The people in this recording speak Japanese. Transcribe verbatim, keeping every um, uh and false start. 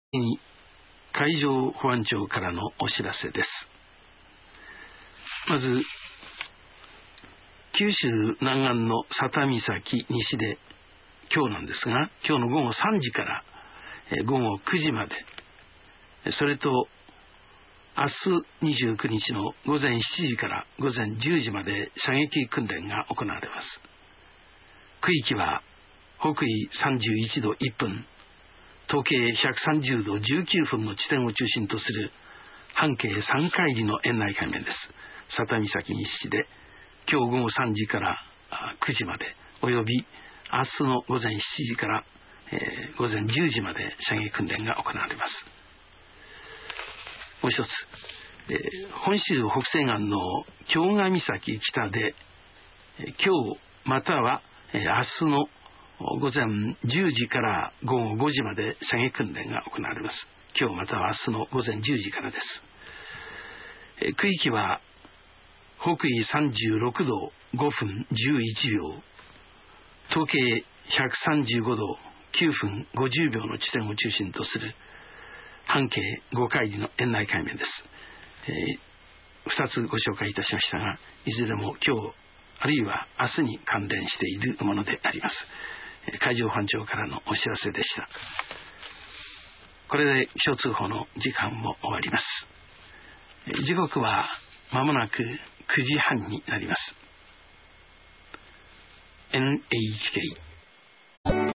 海上保安庁からのお知らせです。まず、九州南岸の佐多岬西で今日なんですが、今日の午後さんじから午後くじまで、それと明日にじゅうくにちの午前しちじから午前じゅうじまで射撃訓練が行われます。区域は北緯さんじゅういちどいっぷん、東経ひゃくさんじゅうどじゅうきゅうふんの地点を中心とする半径さんかい里の円内海面です。佐多岬西で今日午後さんじからくじまで、および明日の午前しちじから、えー、午前じゅうじまで射撃訓練が行われます。もう一つ、えー、本州北西岸の京賀岬北で、えー、今日または、えー、明日の午前じゅうじから午後ごじまで射撃訓練が行われます。今日または明日の午前じゅうじからです。えー、区域は北緯さんじゅうろくどごふんじゅういちびょう、東経ひゃくさんじゅうごどきゅうふんごじゅうびょうの地点を中心とする半径ごかい里の円内海面です。えー、ふたつご紹介いたしましたが、いずれも今日あるいは明日に関連しているものであります。海上保安庁からのお知らせでした。これで気象通報の時間も終わります。時刻はまもなくくじはんになります。エヌエイチケー